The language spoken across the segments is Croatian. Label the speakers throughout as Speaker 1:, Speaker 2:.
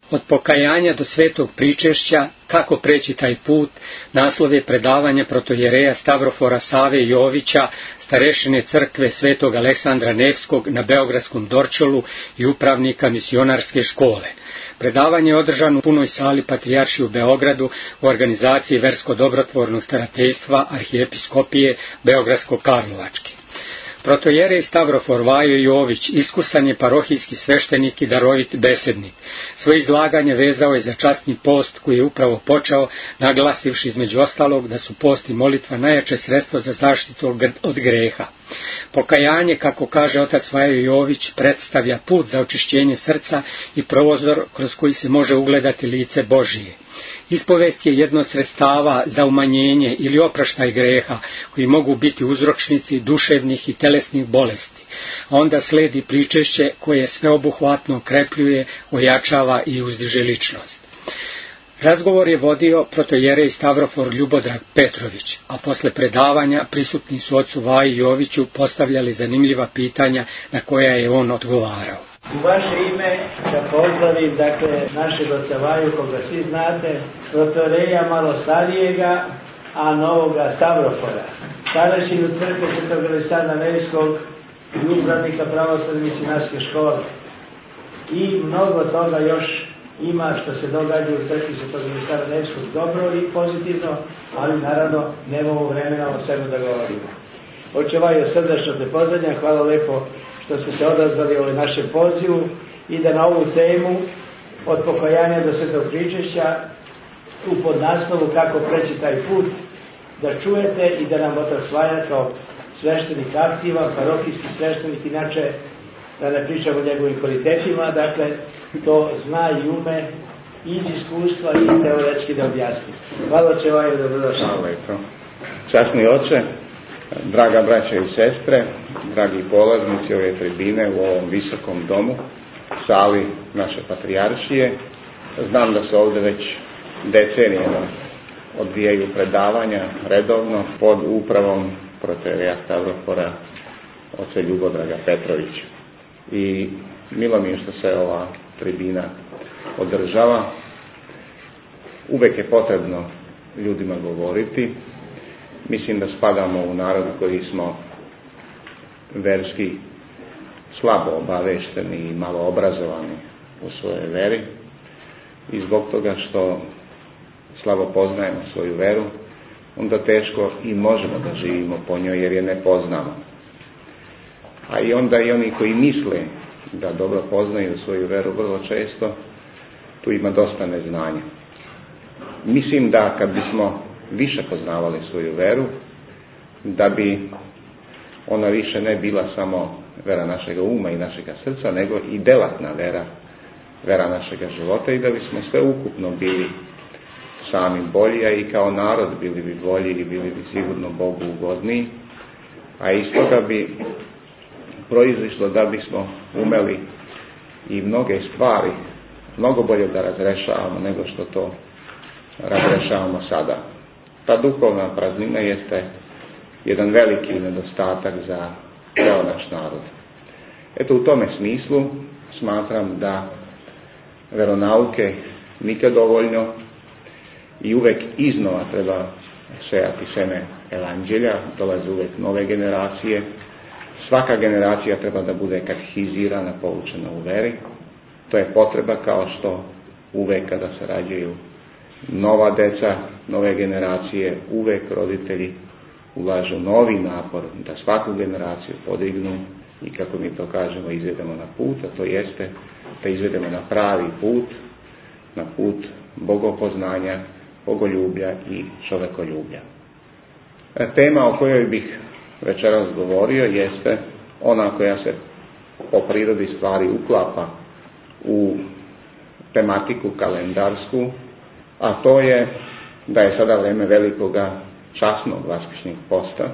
Speaker 1: Od pokajanja do svetog pričešća, kako preći taj put, naslov je predavanja protojereja Stavrofora Save Jovića, starešine crkve svetog Aleksandra Nevskog na Beogradskom Dorćolu i upravnika misionarske škole. Predavanje je održano u punoj sali Patrijaršije u Beogradu u organizaciji Versko-dobrotvornog starateljstva Arhijepiskopije Beogradsko-Karlovačke. Protojerej Stavrofor Vajo Jović iskusan je parohijski sveštenik i darovit besednik. Svoje izlaganje vezao je za časni post koji je upravo počeo, naglasivši između ostalog da su post i molitva najjače sredstvo za zaštitu od greha. Pokajanje, kako kaže otac Vajo Jović, predstavlja put za očišćenje srca i prozor kroz koji se može ugledati lice Božije. Ispovest je jedno od sredstava za umanjenje ili opraštaj greha, koji mogu biti uzročnici duševnih i telesnih bolesti. A onda sledi pričešće koje sveobuhvatno okrepljuje, ojačava i uzdiže ličnost. Razgovor je vodio protojerej Stavrofor Ljubodrag Petrović, a posle predavanja prisutni su ocu Vaji Joviću postavljali zanimljiva pitanja na koja je on odgovarao.
Speaker 2: U vaše ime da pozdravim, našeg oca Vaju, koga svi znate, protojereja malo starijega, a novoga Stavrofora, starešinu crkve svetog Aleksandra Nevskog i upravnika pravoslavne misionarske škole. I mnogo toga još ima što se događa u crkvi svetog Aleksandra Nevskog dobro i pozitivno, ali naravno nemamo vremena o svemu da govorimo. Oče Vajo, srdačno te pozdravljam, hvala lepo što ste se odazvali ovoj našem pozivu i da na ovu temu od pokajanja do svetog pričešća u podnaslovu kako preći taj put, da čujete i da nam otac Vaja kao sveštenik aktivan, parohijski sveštenik, inače da ne pričamo o njegovim kvalitetima, to zna i ume i iz iskustva i teoretski da objasni. Hvala Oče Vajo, dobrodošli.
Speaker 3: Hvala lepo. Časni oče, draga braća i sestre, dragi polaznici ove tribine u ovom visokom domu, sali naše patrijaršije, znam da se ovdje već decenijama odvijaju predavanja redovno pod upravom protojereja Stavrofora oca Ljubodraga Petrovića. I milo mi je što se ova tribina održava. Uvek je potrebno ljudima govoriti. Mislim da spadamo u narod koji smo verski slabo obavešteni i malo obrazovani u svojoj veri i zbog toga što slabo poznajemo svoju veru, onda teško i možemo da živimo po njoj jer je ne poznamo. A i onda i oni koji misle da dobro poznaju svoju veru vrlo često, tu ima dosta neznanja. Mislim da kad bismo više poznavali svoju veru, da bi ona više ne bila samo vera našega uma i našega srca, nego i delatna vera našega života i da bismo sve ukupno bili sami bolji, a i kao narod bili bi bolji i bili bi sigurno Bogu ugodniji, a iz toga bi proizišlo da bismo umeli i mnoge stvari mnogo bolje da razrešavamo nego što to razrešavamo sada. Ta duhovna praznina jeste jedan veliki nedostatak za ceo naš narod. Eto, u tome smislu smatram da veronauke nikad dovoljno i uvek iznova treba sejati seme evanđelja, dolaze uvek nove generacije. Svaka generacija treba da bude katehizirana, poučena u veri. To je potreba kao što uvek kada se rađaju nova deca, nove generacije, uvek roditelji ulažu novi napor da svaku generaciju podignu i kako mi to kažemo izvedemo na put, a to jeste da izvedemo na pravi put, na put bogopoznanja, bogoljublja i čovekoljublja. Tema o kojoj bih večeras govorio jeste ona koja se po prirodi stvari uklapa u tematiku kalendarsku, a to je da je sada vrijeme velikoga časnog vaskršnjeg posta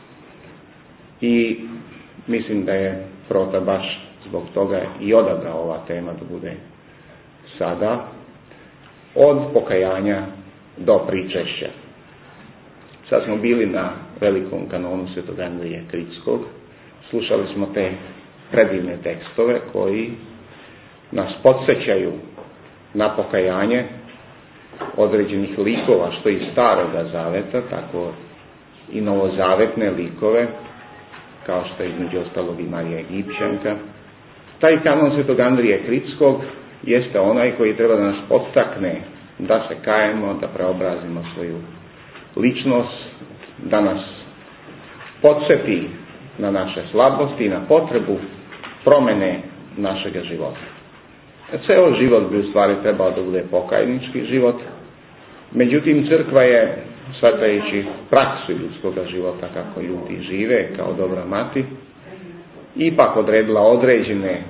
Speaker 3: i mislim da je Prota baš zbog toga i odabrao ova tema da bude sada, od pokajanja do pričešća. Sad smo bili na velikom kanonu svetog Andrije Kritskog, slušali smo te predivne tekstove koji nas podsjećaju na pokajanje određenih likova, što iz Staroga Zaveta, tako i novozavetne likove, kao što je između ostalog i Marija Egipćanka. Taj kanon Svetog Andrije Kritskog jeste onaj koji treba da nas podstakne da se kajemo, da preobrazimo svoju ličnost, da nas podsjeti na naše slabosti i na potrebu promjene našeg života. Ceo život bi u stvari trebao da bude pokajnički život, međutim crkva je, shvatajući praksu ljudskog života kako ljudi žive kao dobra mati, ipak odredila određene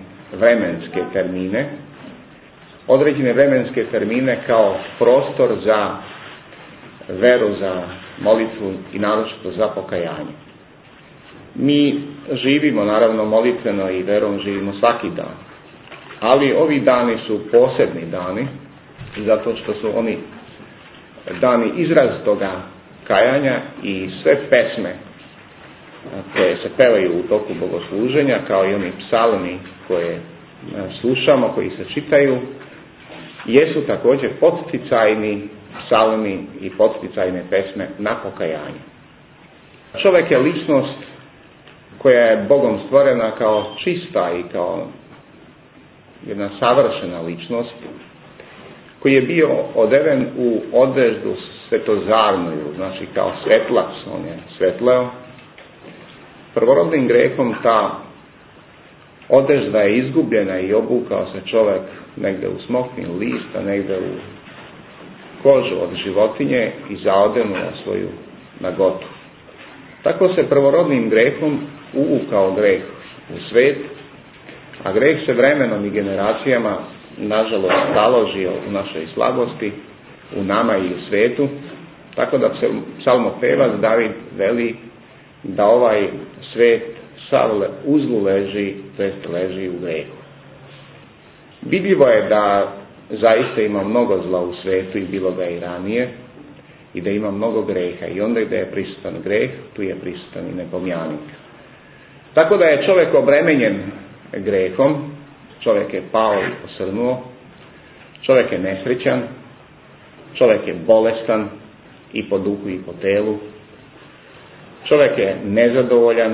Speaker 3: vremenske termine kao prostor za veru, za molitvu i naročito za pokajanje. Mi živimo naravno molitveno i verom živimo svaki dan, ali ovi dani su posebni dani zato što su oni dani izrazitoga kajanja i sve pesme koje se pevaju u toku bogosluženja, kao i oni psalmi koje slušamo, koji se čitaju, jesu također podsticajni psalmi i podsticajne pesme na pokajanje. Čovjek je ličnost koja je Bogom stvorena kao čista i kao jedna savršena ličnost, koji je bio odeven u odeždu svetozarnuju, znači kao svetlac, on je svetleo. Prvorodnim grehom ta odežda je izgubljena i obukao se čovjek negdje u smokvin list, a negdje u kožu od životinje i zaodenuo svoju nagotu. Tako se prvorodnim grehom uvukao greh u svijet, a greh se vremenom i generacijama nažalost taložio u našoj slabosti, u nama i u svijetu, tako da se psalmopevac David veli da ovaj svijet sav uzlu leži, to jest leži u grehu. Vidljivo je da zaista ima mnogo zla u svijetu i bilo ga i ranije, i da ima mnogo greha, i onda gdje je prisutan greh, tu je prisutan i nepomjanik. Tako da je čovjek obremenjen grehom, čovjek je pao i posrnuo, čovjek je nesrećan, čovjek je bolestan i po duhu i po telu, čovjek je nezadovoljan,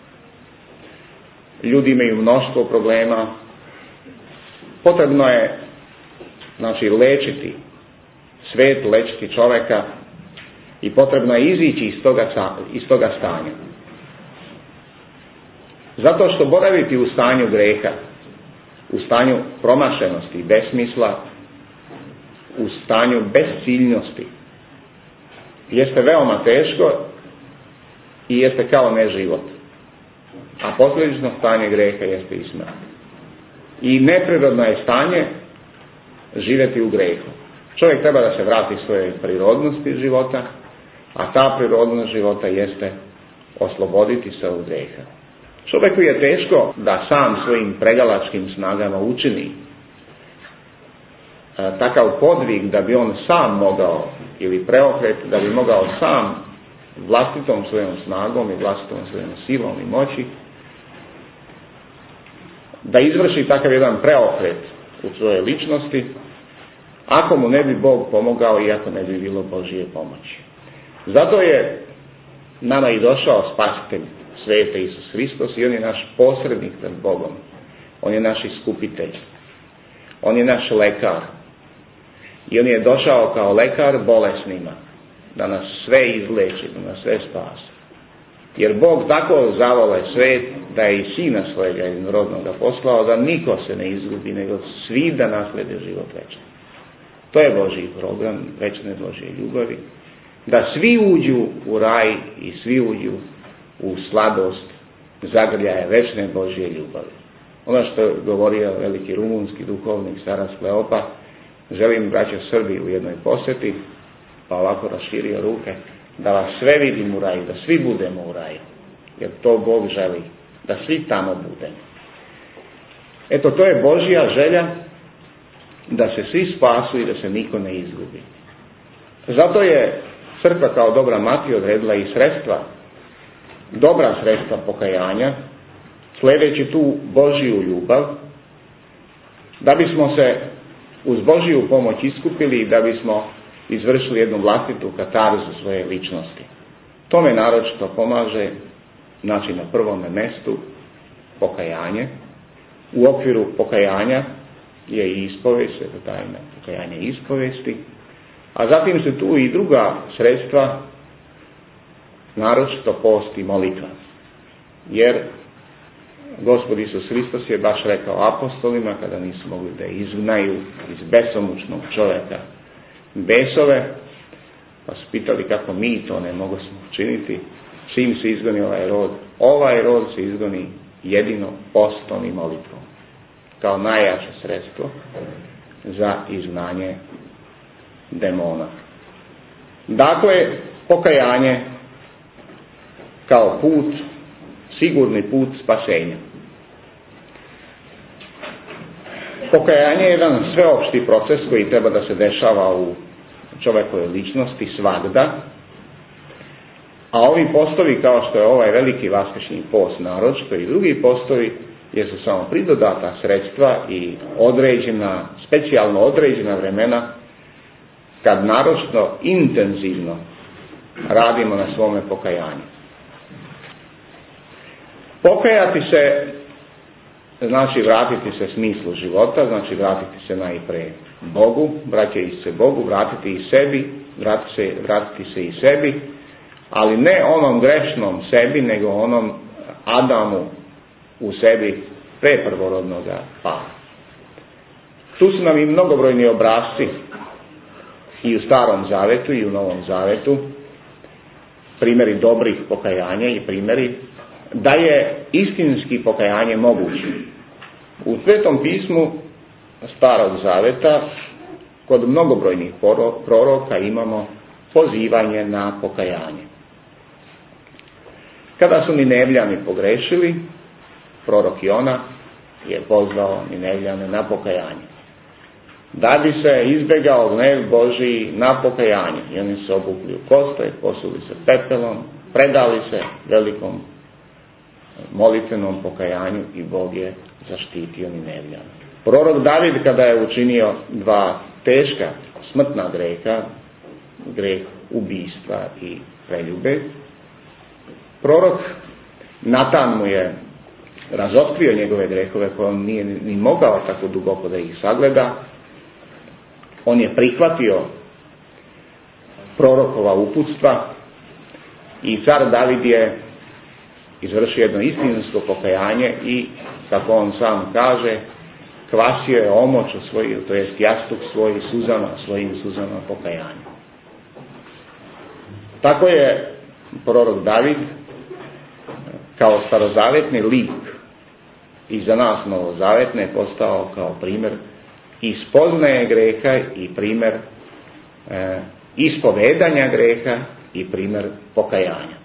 Speaker 3: ljudi imaju mnoštvo problema, potrebno je lečiti svijet, lečiti čovjeka i potrebno je izići iz toga stanja. Zato što boraviti u stanju greha, u stanju promašenosti, besmisla, u stanju besciljnosti, jeste veoma teško i jeste kao neživot. A posljedično stanje greha jeste i smrt. I neprirodno je stanje živjeti u grehu. Čovjek treba da se vrati svojoj prirodnosti života, a ta prirodnost života jeste osloboditi se od greha. Čovjeku je teško da sam svojim pregalačkim snagama učini takav podvig da bi on sam mogao, ili preokret, da bi mogao sam vlastitom svojom snagom i vlastitom svojom silom i moći da izvrši takav jedan preokret u svojoj ličnosti, ako mu ne bi Bog pomogao i ako ne bi bilo Božije pomoći. Zato je nama i došao Spasitelj svijeta Isus Hristos i on je naš posrednik pred Bogom. On je naš iskupitelj. On je naš lekar. I on je došao kao lekar bolesnima da nas sve izleči, da nas sve spasi. Jer Bog tako zavole svijet da je i Sina svojega jednorodnoga poslao da niko se ne izgubi, nego svi da naslede život večni. To je Božji program večne Božje ljubavi. Da svi uđu u raj i svi uđu u sladost zagrljaja večne Božje ljubavi. Ono što je govorio veliki rumunski duhovnik starac Kleopa, želim, braćo Srbi, u jednoj posjeti, pa ovako raširio ruke, da vas sve vidim u raju, da svi budemo u raju. Jer to Bog želi, da svi tamo budemo. Eto, to je Božja želja, da se svi spasu i da se niko ne izgubi. Zato je crkva kao dobra mati odredila i sredstva, dobra sredstva pokajanja, sledeći tu Božju ljubav, da bismo se uz Božiju pomoć iskupili i da bismo izvršili jednu vlastitu katarzu svoje ličnosti. Tome naročito pomaže, znači na prvome mestu, pokajanje. U okviru pokajanja je i ispovest, svetotajna pokajanje i ispovesti, a zatim su tu i druga sredstva, naročito post i molitva. Jer Gospod Isus Hristos je baš rekao apostolima, kada nisu mogli da izgnaju iz besomučnog čovjeka besove, pa su pitali kako mi to ne mogu učiniti, čim se izgoni ovaj rod. Ovaj rod se izgoni jedino postom i molitvom, kao najjače sredstvo za izgnanje demona. Dakle, pokajanje kao put, sigurni put spasenja. Pokajanje je jedan sveopšti proces koji treba da se dešava u čovjekovoj ličnosti svagda, a ovi postovi, kao što je ovaj veliki vaskršnji post naročito i drugi postovi, jesu samo pridodata sredstva i određena, specijalno određena vremena kad naročito intenzivno radimo na svome pokajanju. Pokajati se znači vratiti se smislu života, znači vratiti se najprije Bogu, vraćajući se Bogu, vratiti se i sebi, ali ne onom grešnom sebi, nego onom Adamu u sebi pre prvorodnoga pada. Tu su nam i mnogobrojni obrasci i u Starom Zavetu i u Novom Zavetu, primjeri dobrih pokajanja i primjeri da je istinski pokajanje moguće. U Svetom pismu Starog Zaveta kod mnogobrojnih proroka imamo pozivanje na pokajanje. Kada su Ninevljani pogrešili, prorok Jona je pozvao Ninevljane na pokajanje, da bi se izbjegao gnev Božiji na pokajanje. I oni se obukli u koste, posuli se pepelom, predali se velikom molitvenom pokajanju i Bog je zaštitio Ninevljane. Prorok David, kada je učinio dva teška smrtna greha, greh ubijstva i preljube, prorok Natan mu je razotkrio njegove grehove koje on nije ni mogao tako duboko da ih sagleda. On je prihvatio prorokova uputstva i car David je izvršio jedno istinsko pokajanje i, kako on sam kaže, kvasio je omoč u svoju, to jest jastuk svojim suzama pokajanja. Tako je prorok David kao starozavetni lik i za nas novozavetne postao kao primjer ispoznaje greha i primjer ispovedanja greha i primjer pokajanja.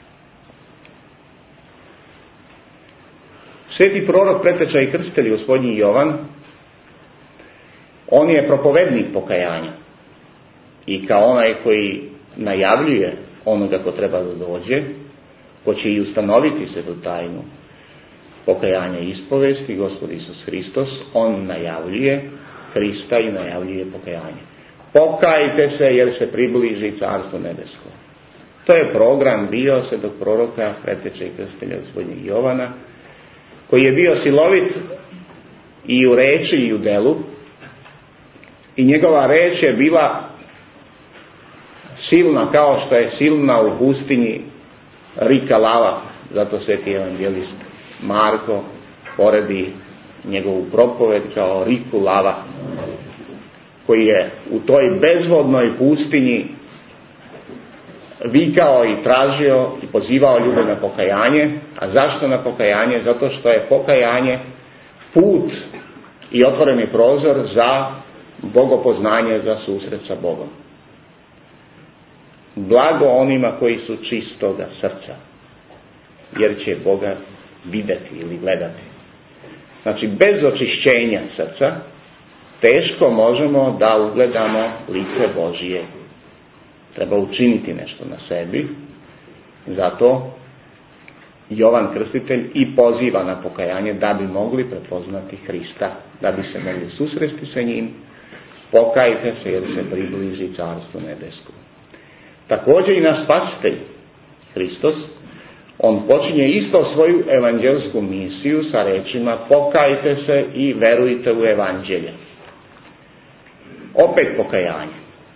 Speaker 3: Sveti prorok, preteča i krstitelj Gospodnji Jovan, on je propovednik pokajanja i kao onaj koji najavljuje onoga ko treba da dođe, ko će i ustanoviti se tu tajnu pokajanja i ispovesti, Gospod Isus Hristos, on najavljuje Hrista i najavljuje pokajanje. Pokajte se jer se približi Carstvo nebesko. To je program bio svetog proroka, preteče i krstitelja Gospodnjeg Jovana, koji je bio silovit i u reči i u delu, i njegova reč je bila silna kao što je silna u pustinji rika lava. Zato sveti evangelist Marko poredi njegovu propoved kao riku lava, koji je u toj bezvodnoj pustinji vikao i tražio i pozivao ljude na pokajanje. A zašto na pokajanje? Zato što je pokajanje put i otvoreni prozor za bogopoznanje, za susret sa Bogom. Blago onima koji su čistoga srca, jer će Boga vidjeti ili gledati. Znači, bez očišćenja srca teško možemo da ugledamo lice Božije. Treba učiniti nešto na sebi. Zato Jovan Krstitelj i poziva na pokajanje da bi mogli prepoznati Hrista, da bi se mogli susresti sa njim, pokajte se jer se približi carstvo nebesko. Također i naš spasitelj Hristos, on počinje isto svoju evanđelsku misiju sa rečima pokajte se i verujte u evanđelje. Opet pokajanje.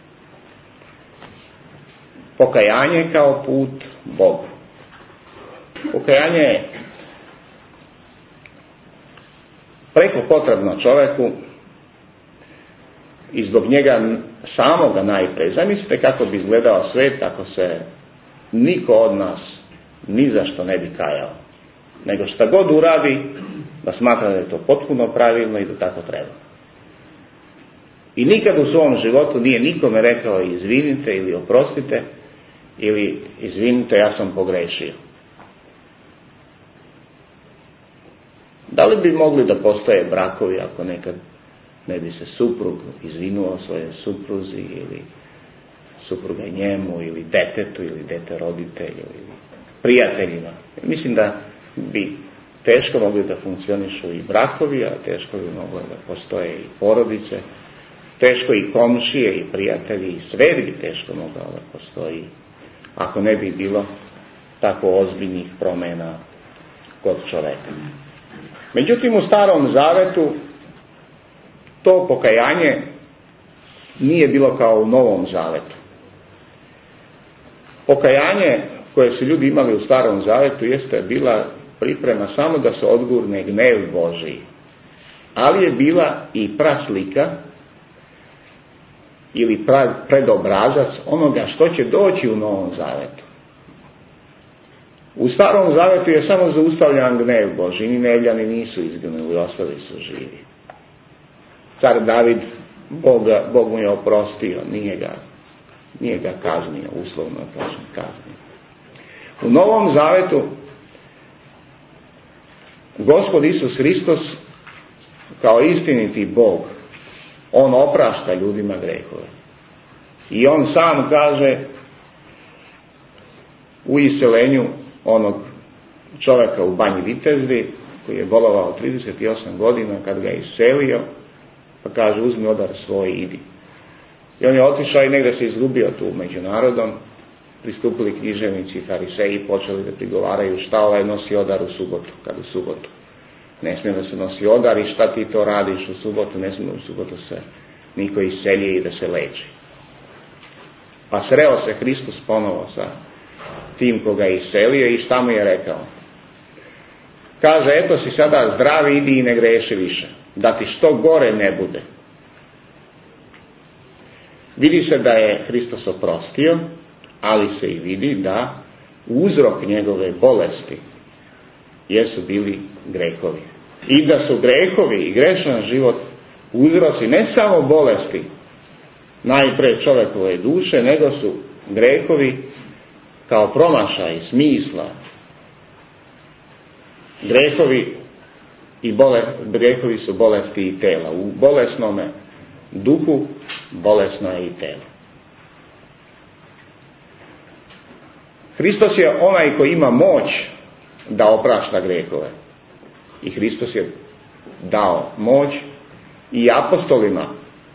Speaker 3: Pokajanje kao put Bogu. Pokajanje je preko potrebno čovjeku i zbog njega samoga najprije. Zamislite kako bi izgledao svijet ako se niko od nas ni za što ne bi kajao. Nego šta god uradi da smatra da je to potpuno pravilno i da tako treba. I nikad u svom životu nije nikome rekao izvinite ili oprostite ili izvinite ja sam pogrešio. Da li bi mogli da postoje brakovi ako nekad ne bi se suprug izvinuo svoje supruzi ili supruga njemu ili detetu ili dete roditelju ili prijateljima? Mislim da bi teško mogli da funkcionišu i brakovi, a teško bi moglo da postoje i porodice, teško i komšije i prijatelji i sve bi teško moglo da postoji ako ne bi bilo tako ozbiljnih promjena kod čoveka. Međutim, u Starom Zavetu to pokajanje nije bilo kao u Novom Zavetu. Pokajanje koje su ljudi imali u Starom Zavetu jeste bila priprema samo da se odgurne gnev Božiji, ali je bila i praslika ili predobrazac onoga što će doći u Novom Zavetu. U Starom Zavetu je samo zaustavljan gnev Božji, ni Nevljani nisu izginuli, ostali su živi. Car David, Bog mu je oprostio, nije ga kaznio, uslovno kaznio. U Novom Zavetu Gospod Isus Hristos kao istiniti Bog, on oprašta ljudima grehove. I on sam kaže u iseljenju onog čovjeka u Banji Vitezdi koji je bolovao 38 godina, kad ga je iselio, pa kaže uzmi odar svoj i idi. I on je otišao i negdje se izgubio tu među narodom. Pristupili književnici i fariseji i počeli da prigovaraju šta ovaj nosi odar u subotu, kad u subotu ne smije da se nosi odar i šta ti to radiš u subotu, ne smije u subotu se niko iselije i da se leči. Pa sreo se Hristos ponovo sa tim koga je iselio i šta mu je rekao? Kaže, eto si sada zdravi, idi i ne greši više, da ti što gore ne bude. Vidi se da je Hristos oprostio, ali se i vidi da uzrok njegove bolesti jesu bili grehovi. I da su grehovi i grešan život uzroci ne samo bolesti najpre čovjekove duše, nego su grehovi kao promašaj smisla. Grehovi su bolesti i tela. U bolesnome duhu bolesno je i telo. Hristos je onaj koji ima moć da oprašta grehove. I Hristos je dao moć i apostolima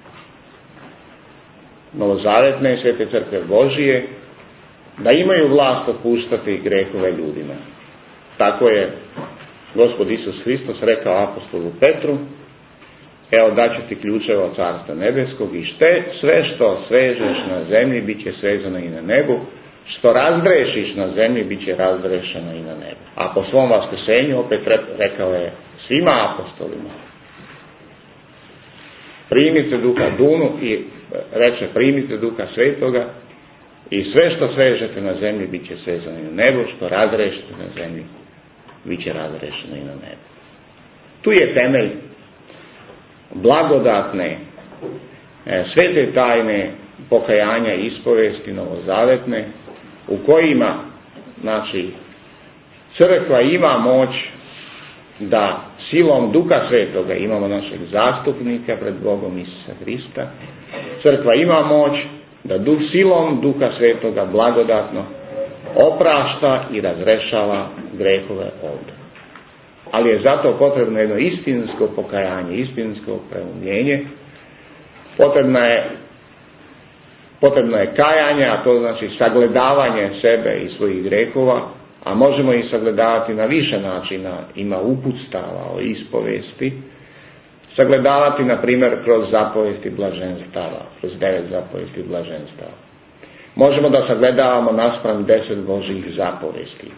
Speaker 3: novozavetne svete crkve Božije da imaju vlast opuštati grehove ljudima. Tako je Gospod Isus Hristos rekao apostolu Petru, evo daću ti ključeve od Carstva nebeskog i sve što svežeš na zemlji bit će svezano i na nebu, što razdrešiš na zemlji bit će razdrešeno i na nebu. A po svom vaskrsenju opet rekao je svima apostolima, primite duha Dunu i reče primite duha Svetoga i sve što svežete na zemlji bit će svezano i na nebu, što razrešite na zemlji bit će razrešeno i na nebu. Tu je temelj blagodatne svete tajne pokajanja i ispovesti novozavetne, u kojima, znači, crkva ima moć da silom Duha Svetoga, imamo našeg zastupnika pred Bogom Isusa Hrista, crkva ima moć da silom Duha Svetoga blagodatno oprašta i razrešava grehove ovdje. Ali je zato potrebno jedno istinsko pokajanje, istinsko preumljenje, Potrebno je kajanje, a to znači sagledavanje sebe i svojih grehova, a možemo ih sagledavati na više načina, ima uputstava o ispovesti. Sagledavati, na primjer, kroz zapovesti blaženstava, kroz 9 zapovesti blaženstava. Možemo da sagledavamo naspram 10 Božjih zapovesti.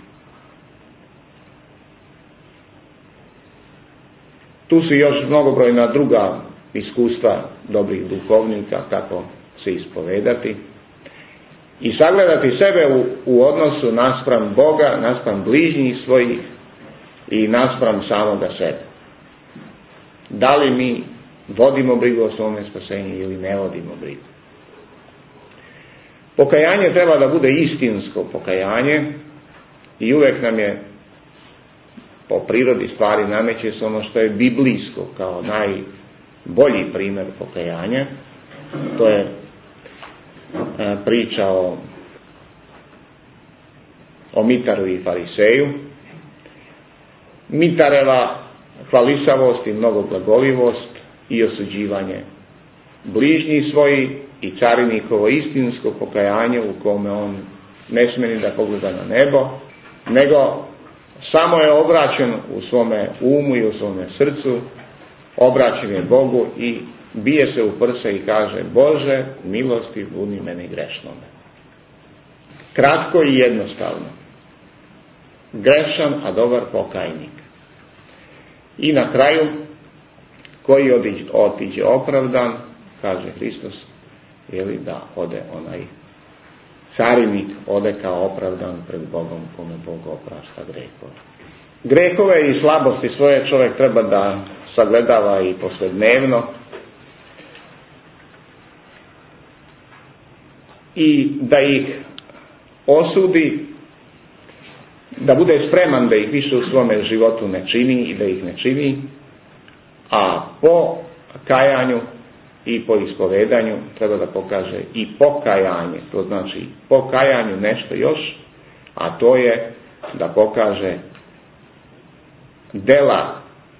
Speaker 3: Tu su još mnogobrojna druga iskustva dobrih duhovnika kako se ispovedati i sagledati sebe u odnosu naspram Boga, naspram bližnjih svojih i naspram samoga sebe. Da li mi vodimo brigu o svome spasenju ili ne vodimo brigu? Pokajanje treba da bude istinsko pokajanje i uvijek nam je po prirodi stvari nameće se ono što je biblijsko kao najbolji primjer pokajanja. To je priča o Mitaru i Fariseju. Mitareva hvalisavost i mnogoglagoljivost i osuđivanje bližnjih svoji i carinikovo istinsko pokajanje u kome on ne smije ni da pogleda na nebo, nego samo je obraćen u svome umu i u svome srcu, obraćen je Bogu i bije se u prse i kaže: Bože, milosti buni meni grešnome. Kratko i jednostavno. Grešan, a dobar pokajnik. I na kraju, koji otiđe opravdan, kaže Hristos, da ode onaj carinik, ode kao opravdan pred Bogom, kome Bog oprašta grehove. Grehove i slabosti svoje čovjek treba da sagledava i poslednevno i da ih osudi, da bude spreman da ih više u svome životu ne čini i da ih ne čini, a po kajanju i po ispovedanju treba da pokaže i pokajanje. To znači po kajanju nešto još, a to je da pokaže dela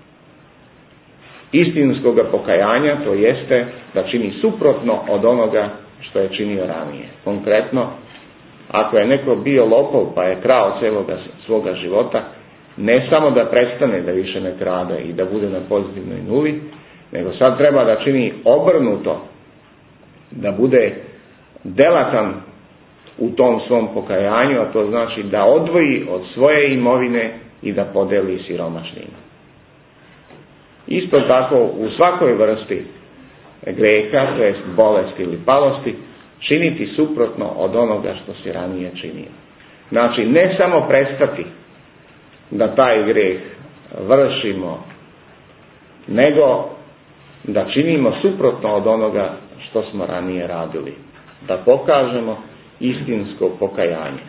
Speaker 3: istinskoga pokajanja, to jeste da čini suprotno od onoga što je činio ranije. Konkretno, ako je neko bio lopov pa je krao cijeloga svoga života, ne samo da prestane da više ne krade i da bude na pozitivnoj nuli, nego sad treba da čini obrnuto, da bude delatan u tom svom pokajanju, a to znači da odvoji od svoje imovine i da podeli siromašnima. Isto tako u svakoj vrsti greha, to jest bolesti ili palosti, činiti suprotno od onoga što si ranije činio. Znači, ne samo prestati da taj greh vršimo, nego da činimo suprotno od onoga što smo ranije radili. Da pokažemo istinsko pokajanje.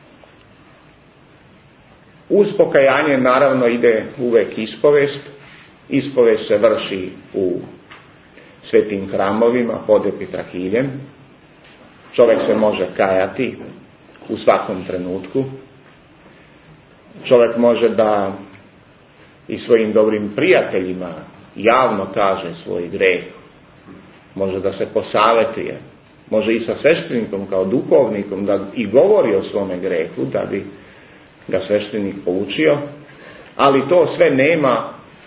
Speaker 3: Uz pokajanje naravno ide uvek ispovest. Ispovest se vrši u svetim hramovima pod epitrahiljem. Čovjek se može kajati u svakom trenutku. Čovjek može da i svojim dobrim prijateljima javno kaže svoj greh. Može da se posavetuje. Može i sa sveštenikom kao duhovnikom da i govori o svome grehu, da bi ga sveštenik poučio. Ali to sve nema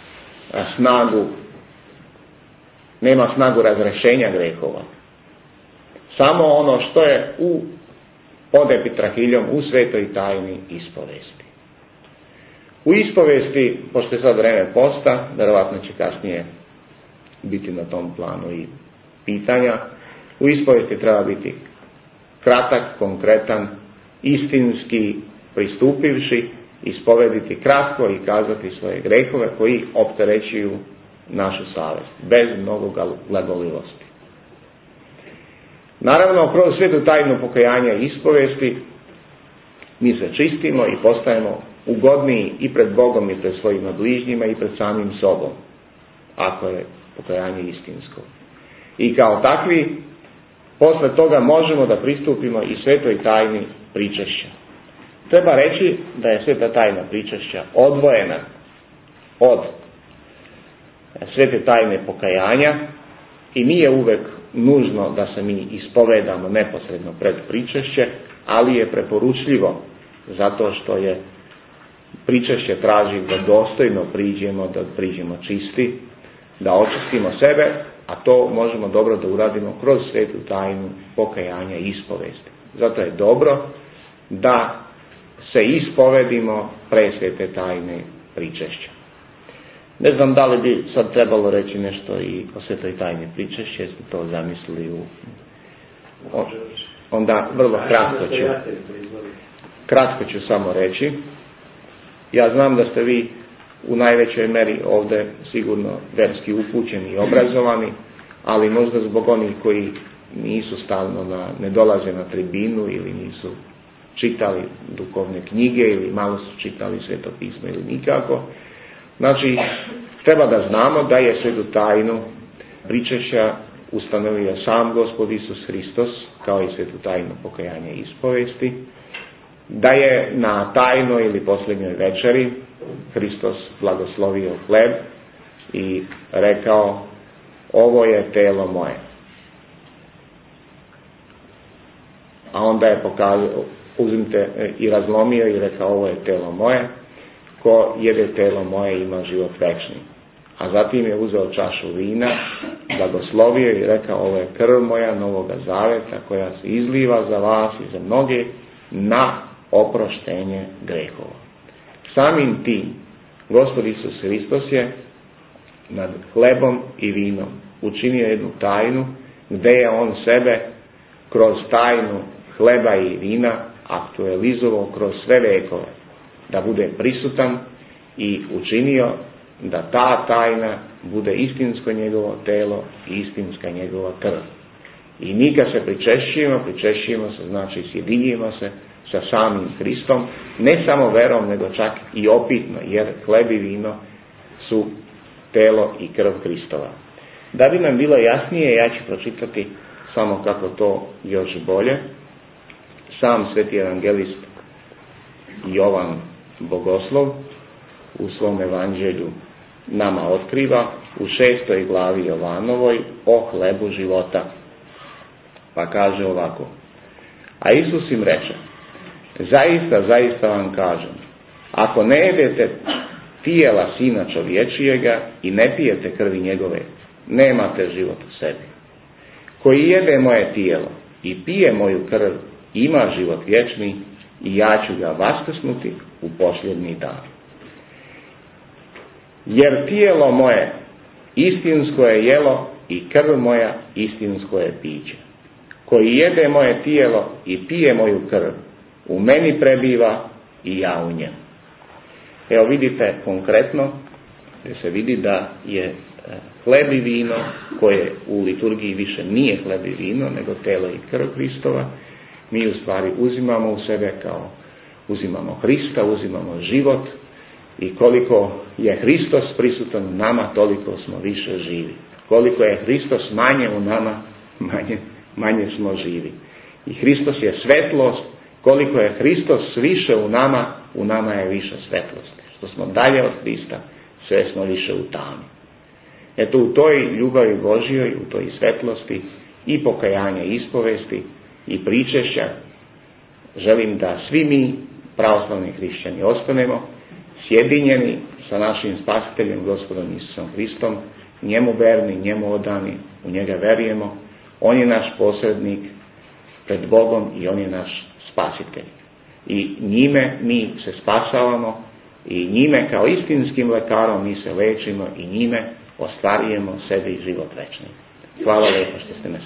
Speaker 3: snagu razrešenja grehova. Samo ono što je pod epitrahiljom u svetoj tajni ispovesti. U ispovesti, pošto je sad vreme posta, verovatno će kasnije biti na tom planu i pitanja, u ispovesti treba biti kratak, konkretan, istinski pristupivši, ispovediti kratko i kazati svoje grehove koji opterećuju našu savest, bez mnogo glagoljivosti. Naravno, kroz svetu tajnu pokajanja i ispovesti mi se čistimo i postajemo ugodniji i pred Bogom i pred svojima bližnjima i pred samim sobom, ako je pokajanje istinsko. I kao takvi, posle toga možemo da pristupimo i svetoj tajni pričešća. Treba reći da je sveta tajna pričešća odvojena od svete tajne pokajanja i nije uvek nužno da se mi ispovedamo neposredno pred pričešće, ali je preporučljivo zato što je pričešće traži da dostojno priđemo čisti, da očistimo sebe, a to možemo dobro da uradimo kroz svetu tajnu pokajanja i ispovesti. Zato je dobro da se ispovedimo pre svete tajne pričešća. Ne znam da li bi sad trebalo reći nešto i o svetoj tajni pričešće, jeste to zamislili onda vrlo kratko ću samo reći. Ja znam da ste vi u najvećoj meri ovdje sigurno verski upućeni i obrazovani, ali možda zbog onih koji nisu stalno ne dolaze na tribinu ili nisu čitali duhovne knjige ili malo su čitali Sveto pismo ili nikako. Znači, treba da znamo da je svetu tajnu pričešća ustanovio sam Gospod Isus Hristos, kao i svetu tajnu pokajanja i ispovesti, da je na tajnoj ili posljednjoj večeri Hristos blagoslovio hleb i rekao: ovo je telo moje. A onda je pokazao, uzmite, i razlomio i rekao: ovo je telo moje, ko jede telo moje ima život večni. A zatim je uzeo čašu vina, blagoslovio i rekao: ovo je krv moja novoga zaveta koja se izliva za vas i za mnoge na oproštenje grehova. Samim tim Gospod Isus Hristos je nad hlebom i vinom učinio jednu tajnu gdje je on sebe kroz tajnu hleba i vina aktualizovao kroz sve vekove, da bude prisutan i učinio da ta tajna bude istinsko njegovo telo i istinska njegova krv. I mi kad se pričešćujemo se, znači sjedinjujemo se sa samim Hristom, ne samo verom, nego čak i opitno, jer hleb i vino su telo i krv Hristova. Da bi nam bilo jasnije, ja ću pročitati samo kako to još bolje. Sam sveti evangelist Jovan Bogoslov u svom evanđelju nama otkriva u 6. glavi Jovanovoj o hlebu života. Pa kaže ovako: a Isus im reče: zaista vam kažem, ako ne jedete tijela Sina čovječijega i ne pijete krvi njegove, nemate život u sebi. Koji jede moje tijelo i pije moju krv ima život vječni i ja ću ga vaskrsnuti u posljednji dan. Jer tijelo moje istinsko je jelo i krv moja istinsko je piće. Koji jede moje tijelo i pije moju krv, u meni prebiva i ja u njemu. Evo vidite konkretno, gdje se vidi da je hleb i vino, koje u liturgiji više nije hleb i vino, nego telo i krv Hristova, mi u stvari uzimamo u sebe kao uzimamo Hrista, uzimamo život, i koliko je Hristos prisutan u nama, toliko smo više živi. Koliko je Hristos manje u nama, manje smo živi. I Hristos je svetlost, koliko je Hristos više u nama je više svetlosti. Što smo dalje od Hrista, sve smo više u tami. Eto, u toj ljubavi Božjoj, u toj svetlosti i pokajanja i ispovesti i pričešća, želim da svi mi, pravoslavni hrišćani, ostanemo sjedinjeni sa našim spasiteljem, Gospodom Isusom Hristom, njemu verni, njemu odani, u njega verujemo. On je naš posrednik pred Bogom i on je naš spasitelj. I njime mi se spasavamo i njime kao istinskim lekarom mi se lečimo i njime ostvarujemo sebi život večni. Hvala lijepo što ste me